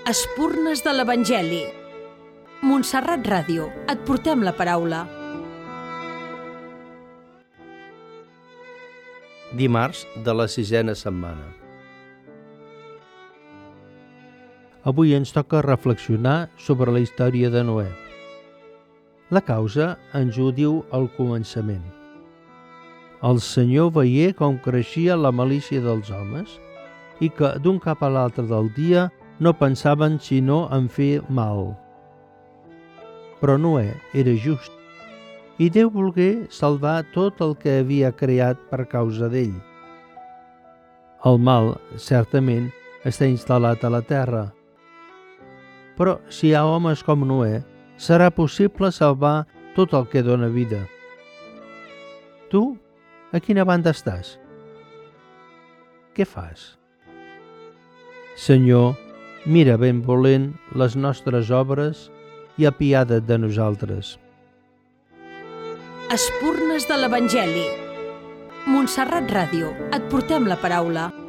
Espurnes de l'Evangeli. Montserrat Ràdio, et portem la paraula. Dimarts de la 6a setmana. Avui ens toca reflexionar sobre la història de Noè. La causa ens ho diu al començament. El Senyor veié com creixia la malícia dels homes i que d'un cap a l'altre del dia no pensaven sinó en fer mal. Però Noè era just i Déu volgué salvar tot el que havia creat per causa d'ell. El mal, certament, està instal·lat a la terra. Però si hi ha homes com Noè, serà possible salvar tot el que dóna vida. Tu, a quina banda estàs? Què fas? Senyor, mira ben volent les nostres obres i apiada't de nosaltres. Espurnes de l'Evangeli. Montserrat Ràdio, et portem la paraula.